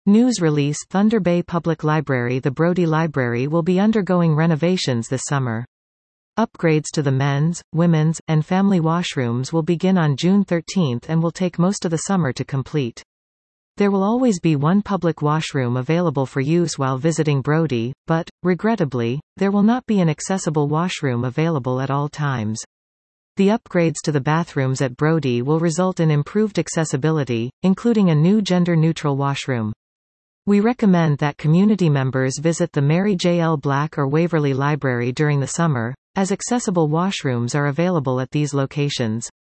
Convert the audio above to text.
News release Thunder Bay Public Library. The Brodie Library will be undergoing renovations this summer. Upgrades to the men's, women's, and family washrooms will begin on June 13 and will take most of the summer to complete. There will always be one public washroom available for use while visiting Brodie, but, regrettably, there will not be an accessible washroom available at all times. The upgrades to the bathrooms at Brodie will result in improved accessibility, including a new gender-neutral washroom. We recommend that community members visit the Mary J. L. Black or Waverly Library during the summer, as accessible washrooms are available at these locations.